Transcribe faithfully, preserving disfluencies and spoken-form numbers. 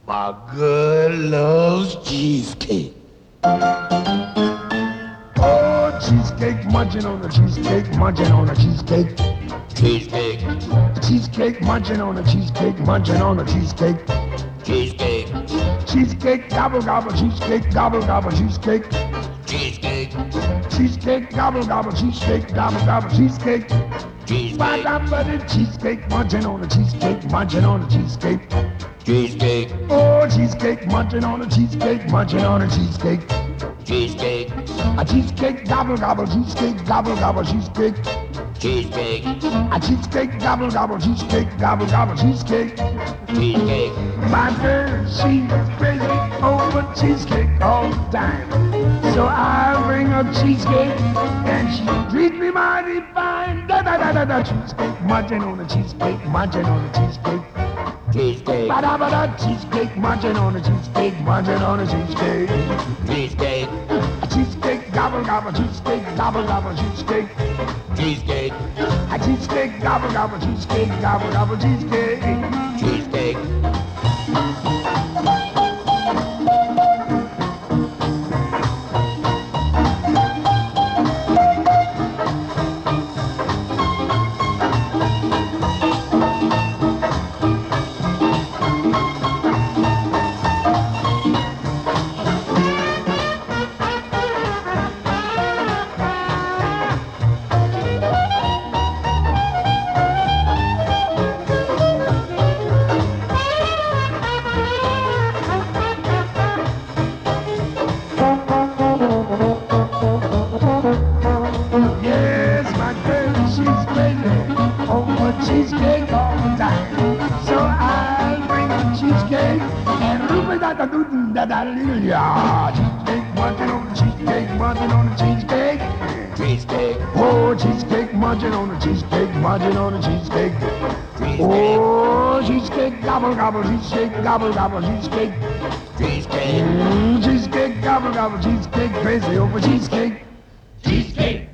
My girl loves cheesecake. Oh, cheesecake, munching on the cheesecake, munching on the cheesecake. Cheesecake, Cheesecake, munching on the cheesecake, munching on the cheesecake. cheesecake, Cheesecake, gobble, gobble, cheesecake, gobble, gobble, cheesecake. cheesecake, Cheesecake, gobble, gobble, cheesecake, gobble, gobble, cheesecake. cheesecake, Ba-da-ba-da, cheesecake, munching on the cheesecake, munching on the cheesecake. cheesecake, Oh, cheesecake, munching on the cheesecake, munching on the cheesecake. cheesecake, A cheesecake, gobble, gobble, cheesecake, gobble, gobble, cheesecake. cheesecake, A cheesecake, gobble, gobble, cheesecake, gobble, gobble, cheesecake. cheesecake, My girl, she's crazy over cheesecake all the time. So I bring her cheesecake, and she treats me mighty fine. Da da da da da, cheesecake, munching on the cheesecake, munching on the cheesecake. cheesecake, Ba da ba da, cheesecake, munching on the cheesecake, munching on the cheesecake. cheesecake, A cheesecake, gobble gobble, cheesecake, gobble gobble, cheesecake. cheesecake, A cheesecake, gobble gobble, cheesecake, gobble gobble, cheesecake. cheesecake. Yes, my girl, she's crazy over cheesecake all the time. So I'll bring her cheesecake and roopa da da doo doo da da doo ya. Cheesecake, munching on the cheesecake, munching on the cheesecake. Cheesecake, Oh, cheesecake, munching on the cheesecake, munching on the cheesecake. cheesecake, Oh, cheesecake, gobble gobble, cheesecake, gobble gobble, cheesecake. cheesecake, Mm, cheesecake, gobble gobble, cheesecake, crazy over cheesecake. cheesecake.